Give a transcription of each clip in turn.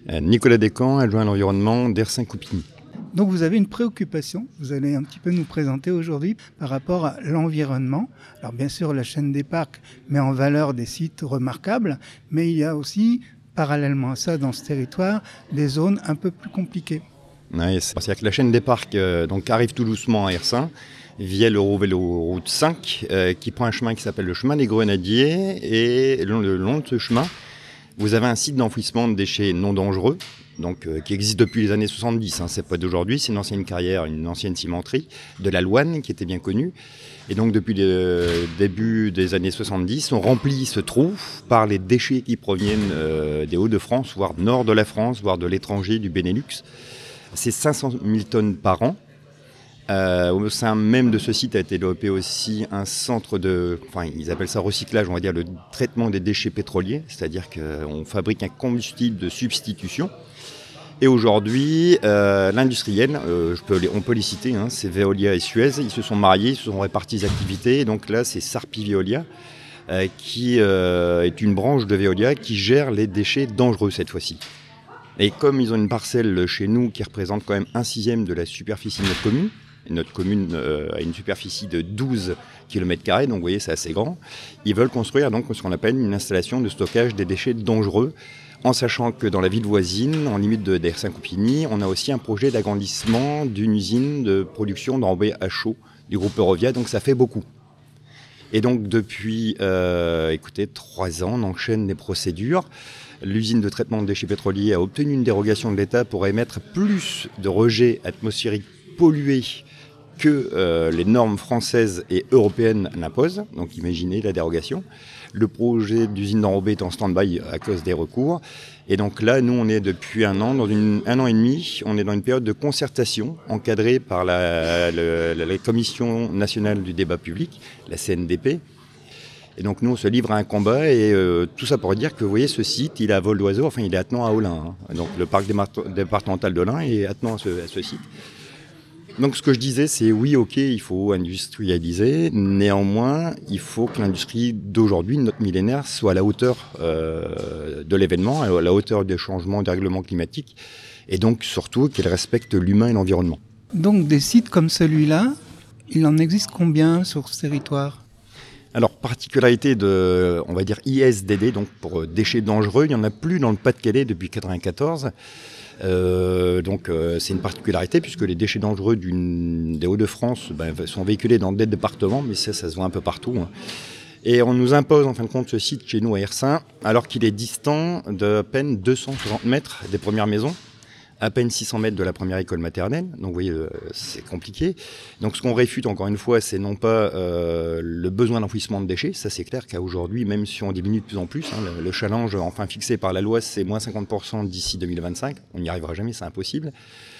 Nicolas Descamps, adjoint à l'environnement d'Hersin-Coupigny. Donc vous avez une préoccupation, vous allez un petit peu nous présenter aujourd'hui par rapport à l'environnement. Alors bien sûr la chaîne des parcs met en valeur des sites remarquables, mais il y a aussi parallèlement à ça dans ce territoire des zones un peu plus compliquées. Ouais, c'est-à-dire que la chaîne des parcs donc arrive tout doucement à Hersin via l'Eurovélo-Route 5 qui prend un chemin qui s'appelle le chemin des Grenadiers, et le long de ce chemin vous avez un site d'enfouissement de déchets non dangereux, donc, qui existe depuis les années 70, c'est pas d'aujourd'hui, c'est une ancienne carrière, une ancienne cimenterie de la Loine qui était bien connue. Et donc depuis le début des années 70, on remplit ce trou par les déchets qui proviennent des Hauts-de-France, voire nord de la France, voire de l'étranger, du Benelux. C'est 500 000 tonnes par an. Au sein même de ce site a été développé aussi un centre ils appellent ça recyclage, on va dire le traitement des déchets pétroliers, c'est-à-dire qu'on fabrique un combustible de substitution. Et aujourd'hui, l'industriel, on peut les citer, c'est Veolia et Suez, ils se sont mariés, ils se sont répartis les activités, et donc là c'est Sarpi Veolia, qui est une branche de Veolia qui gère les déchets dangereux cette fois-ci. Et comme ils ont une parcelle chez nous qui représente quand même 1/6 de la superficie de notre commune a une superficie de 12 km², donc vous voyez c'est assez grand, ils veulent construire donc ce qu'on appelle une installation de stockage des déchets dangereux, en sachant que dans la ville voisine, en limite d'Hersin-Coupigny, on a aussi un projet d'agrandissement d'une usine de production d'enrobés à chaud du groupe Eurovia, donc ça fait beaucoup. Et donc depuis 3 ans, on enchaîne les procédures. L'usine de traitement de déchets pétroliers a obtenu une dérogation de l'État pour émettre plus de rejets atmosphériques pollués que les normes françaises et européennes l'imposent. Donc imaginez la dérogation. Le projet d'usine d'enrobé est en stand-by à cause des recours. Et donc là, nous, on est depuis un an et demi, on est dans une période de concertation encadrée par la Commission nationale du débat public, la CNDP. Et donc nous, on se livre à un combat, et tout ça pour dire que vous voyez, ce site, il est à vol d'oiseau, il est attenant à Olin. Donc le parc départemental d'Olin est attenant à ce site. Donc ce que je disais, c'est oui, ok, il faut industrialiser, néanmoins, il faut que l'industrie d'aujourd'hui, notre millénaire, soit à la hauteur de l'événement, à la hauteur des changements, des règlements climatiques, et donc surtout qu'elle respecte l'humain et l'environnement. Donc des sites comme celui-là, il en existe combien sur ce territoire ? Alors, particularité de, on va dire, ISDD, donc pour déchets dangereux, il n'y en a plus dans le Pas-de-Calais depuis 1994. C'est une particularité puisque les déchets dangereux des Hauts-de-France sont véhiculés dans des départements, mais ça se voit un peu partout. Et on nous impose en fin de compte ce site chez nous à Hersin, alors qu'il est distant d'à peine 260 mètres des premières maisons, à peine 600 mètres de la première école maternelle. Donc vous voyez, c'est compliqué. Donc ce qu'on réfute encore une fois, c'est non pas le besoin d'enfouissement de déchets. Ça c'est clair qu'aujourd'hui, même si on diminue de plus en plus, le challenge enfin fixé par la loi, c'est moins 50% d'ici 2025. On n'y arrivera jamais, c'est impossible.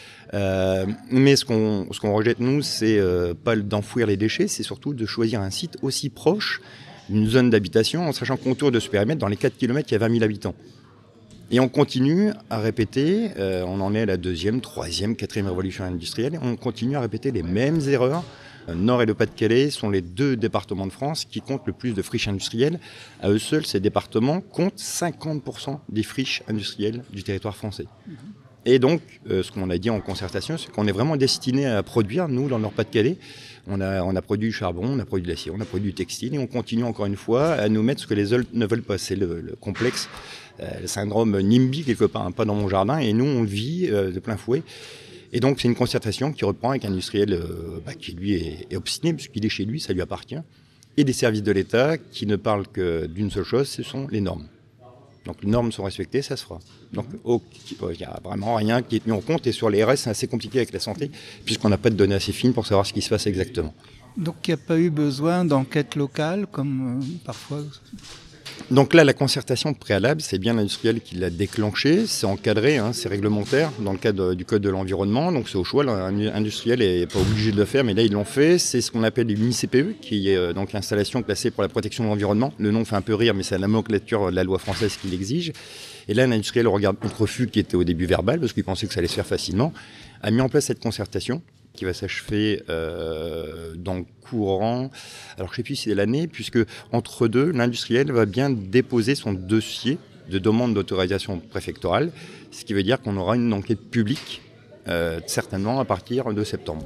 Mais ce qu'on rejette nous, c'est pas d'enfouir les déchets, c'est surtout de choisir un site aussi proche d'une zone d'habitation, en sachant qu'autour de ce périmètre, dans les 4 km, il y a 20 000 habitants. Et on continue à répéter, on en est à la 2e, 3e, 4e révolution industrielle, et on continue à répéter les mêmes erreurs. Nord et le Pas-de-Calais sont les 2 départements de France qui comptent le plus de friches industrielles. À eux seuls, ces départements comptent 50% des friches industrielles du territoire français. Et donc, ce qu'on a dit en concertation, c'est qu'on est vraiment destiné à produire, nous, dans le Nord-Pas-de-Calais. On a produit du charbon, on a produit de l'acier, on a produit du textile, et on continue encore une fois à nous mettre ce que les autres ne veulent pas. C'est le complexe, le syndrome NIMBY, quelque part, pas dans mon jardin, et nous, on le vit de plein fouet. Et donc, c'est une concertation qui reprend avec un industriel qui, lui, est obstiné, puisqu'il est chez lui, ça lui appartient, et des services de l'État qui ne parlent que d'une seule chose, ce sont les normes. Donc les normes sont respectées, ça se fera. Donc il n'y a vraiment rien qui est tenu en compte, et sur les RS, c'est assez compliqué avec la santé, puisqu'on n'a pas de données assez fines pour savoir ce qui se passe exactement. Donc il n'y a pas eu besoin d'enquête locale, comme parfois... Donc là, la concertation préalable, c'est bien l'industriel qui l'a déclenchée, c'est encadré, c'est réglementaire dans le cadre du Code de l'environnement, donc c'est au choix, l'industriel n'est pas obligé de le faire, mais là ils l'ont fait. C'est ce qu'on appelle une ICPE, qui est donc l'installation classée pour la protection de l'environnement. Le nom fait un peu rire, mais c'est la nomenclature de la loi française qui l'exige. Et là, l'industriel, au regard de notre refus qui était au début verbal, parce qu'il pensait que ça allait se faire facilement, a mis en place cette concertation qui va s'achever dans le courant, alors je ne sais plus si c'est l'année, puisque entre deux, l'industriel va bien déposer son dossier de demande d'autorisation préfectorale, ce qui veut dire qu'on aura une enquête publique certainement à partir de septembre.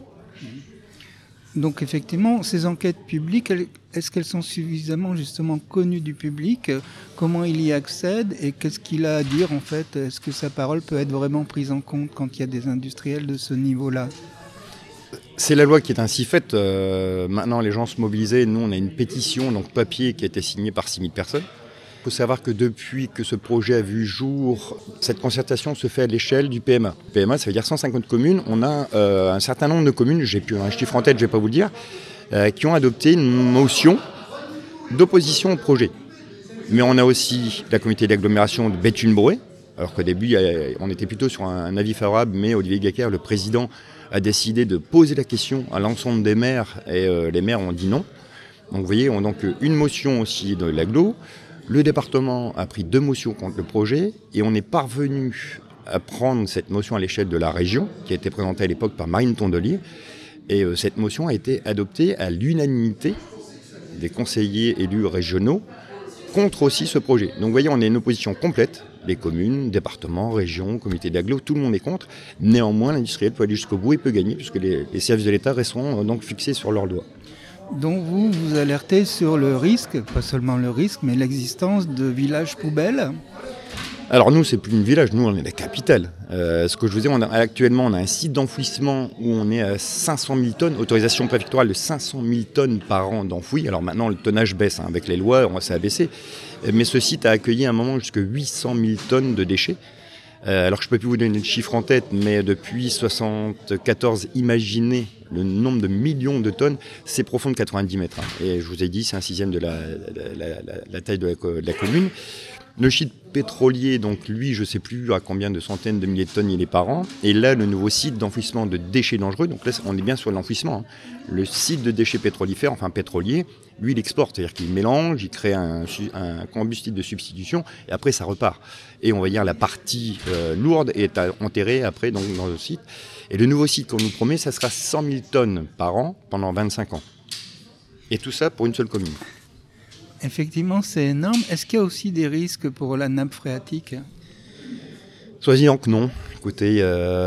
Donc effectivement, ces enquêtes publiques, est-ce qu'elles sont suffisamment justement connues du public? Comment il y accède et qu'est-ce qu'il a à dire en fait? Est-ce que sa parole peut être vraiment prise en compte quand il y a des industriels de ce niveau-là? C'est la loi qui est ainsi faite. Maintenant, les gens se mobilisaient. Nous, on a une pétition, donc papier, qui a été signée par 6000 personnes. Il faut savoir que depuis que ce projet a vu jour, cette concertation se fait à l'échelle du PMA. PMA, ça veut dire 150 communes. On a un certain nombre de communes, j'ai plus un chiffre en tête, je ne vais pas vous le dire, qui ont adopté une motion d'opposition au projet. Mais on a aussi la communauté d'agglomération de Béthune-Brouet, alors qu'au début, on était plutôt sur un avis favorable, mais Olivier Gacker, le président, a décidé de poser la question à l'ensemble des maires, et les maires ont dit non. Donc vous voyez, on a donc une motion aussi de l'agglo. Le département a pris 2 motions contre le projet et on est parvenu à prendre cette motion à l'échelle de la région, qui a été présentée à l'époque par Marine Tondelier. Et cette motion a été adoptée à l'unanimité des conseillers élus régionaux contre aussi ce projet. Donc vous voyez, on est une opposition complète. Les communes, départements, régions, comités d'agglo, tout le monde est contre. Néanmoins, l'industriel peut aller jusqu'au bout et peut gagner, puisque les services de l'État resteront donc fixés sur leurs doigts. Donc vous alertez sur le risque, pas seulement le risque, mais l'existence de villages poubelles. Alors nous, c'est plus une village, nous on est la capitale. Ce que je vous dis, actuellement on a un site d'enfouissement où on est à 500 000 tonnes, autorisation préfectorale de 500 000 tonnes par an d'enfouis. Alors maintenant le tonnage baisse, avec les lois, ça a baissé. Mais ce site a accueilli à un moment jusqu'à 800 000 tonnes de déchets. Alors je ne peux plus vous donner le chiffre en tête, mais depuis 1974, imaginez le nombre de millions de tonnes, c'est profond de 90 mètres. Et je vous ai dit, c'est un sixième de la taille de la commune. Le site pétrolier, donc lui, je ne sais plus à combien de centaines de milliers de tonnes il est par an. Et là, le nouveau site d'enfouissement de déchets dangereux, donc là, on est bien sur l'enfouissement. Le site de déchets pétrolifères, enfin pétrolier, lui, il exporte, c'est-à-dire qu'il mélange, il crée un combustible de substitution, et après, ça repart. Et on va dire la partie lourde est enterrée après dans le site. Et le nouveau site qu'on nous promet, ça sera 100 000 tonnes par an pendant 25 ans. Et tout ça pour une seule commune. Effectivement, c'est énorme. Est-ce qu'il y a aussi des risques pour la nappe phréatique? Soi-disant que non. Écoutez,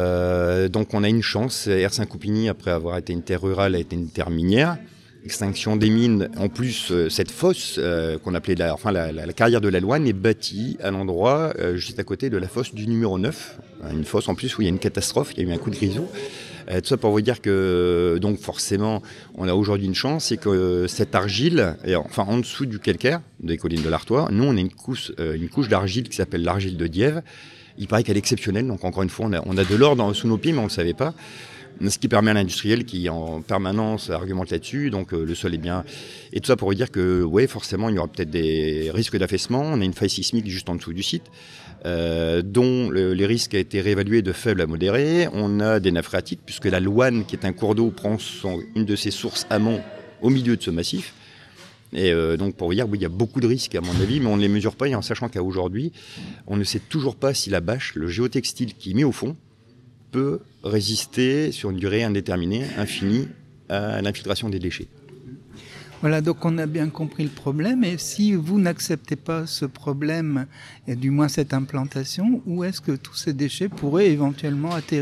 donc on a une chance. Hersin-Coupigny, après avoir été une terre rurale, a été une terre minière. Extinction des mines. En plus, cette fosse qu'on appelait la carrière de la Loine est bâtie à l'endroit juste à côté de la fosse du numéro 9. Une fosse en plus où il y a une catastrophe, il y a eu un coup de grisou. Tout ça pour vous dire que donc forcément on a aujourd'hui une chance, c'est que cette argile, en dessous du calcaire des collines de l'Artois, nous on a une couche d'argile qui s'appelle l'argile de Diève. Il paraît qu'elle est exceptionnelle, donc encore une fois on a de l'or sous nos pieds mais on ne le savait pas. Ce qui permet à l'industriel qui en permanence argumente là-dessus, donc le sol est bien. Et tout ça pour vous dire que oui, forcément il y aura peut-être des risques d'affaissement. On a une faille sismique juste en dessous du site. Dont les risques ont été réévalués de faibles à modérés. On a des nappes phréatiques, puisque la Loine, qui est un cours d'eau, prend une de ses sources amont au milieu de ce massif. Et donc pour vous dire, oui, il y a beaucoup de risques à mon avis, mais on ne les mesure pas, et en sachant qu'à aujourd'hui, on ne sait toujours pas si la bâche, le géotextile qui est mis au fond, peut résister sur une durée indéterminée, infinie, à l'infiltration des déchets. Voilà, donc on a bien compris le problème. Et si vous n'acceptez pas ce problème, et du moins cette implantation, où est-ce que tous ces déchets pourraient éventuellement atterrir ?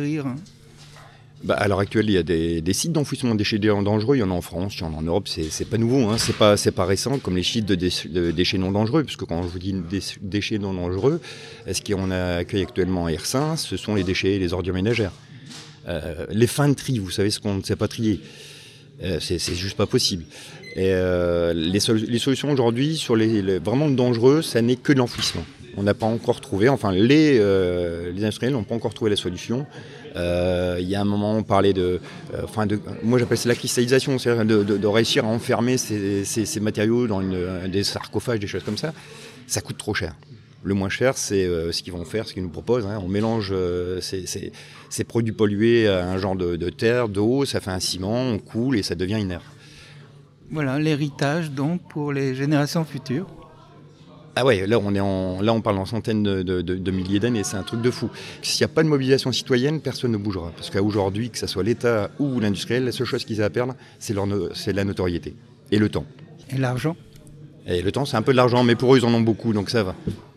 À l'heure actuelle, il y a des sites d'enfouissement de déchets dangereux. Il y en a en France, il y en a en Europe. C'est pas nouveau, c'est pas récent, comme les sites de déchets non dangereux. Puisque quand je vous dis déchets non dangereux, ce qu'on accueille actuellement à Hersin, ce sont les déchets et les ordures ménagères. Les fins de tri, vous savez ce qu'on ne sait pas trier. C'est juste pas possible. Et les solutions aujourd'hui sur les vraiment dangereux, ça n'est que l'enfouissement. On n'a pas encore trouvé, les industriels n'ont pas encore trouvé la solution. Il y a un moment, on parlait moi j'appelle ça la cristallisation, c'est-à-dire de réussir à enfermer ces matériaux dans des sarcophages, des choses comme ça. Ça coûte trop cher. Le moins cher, c'est ce qu'ils vont faire, ce qu'ils nous proposent. On mélange ces produits pollués à un genre de terre, d'eau, ça fait un ciment, on coule et ça devient inerte. Voilà, l'héritage donc pour les générations futures. Ah ouais, là on parle en centaines de milliers d'années, c'est un truc de fou. S'il n'y a pas de mobilisation citoyenne, personne ne bougera. Parce qu'aujourd'hui, que ce soit l'État ou l'industriel, la seule chose qu'ils aient à perdre, c'est la notoriété et le temps. Et l'argent ? Et le temps, c'est un peu de l'argent, mais pour eux, ils en ont beaucoup, donc ça va.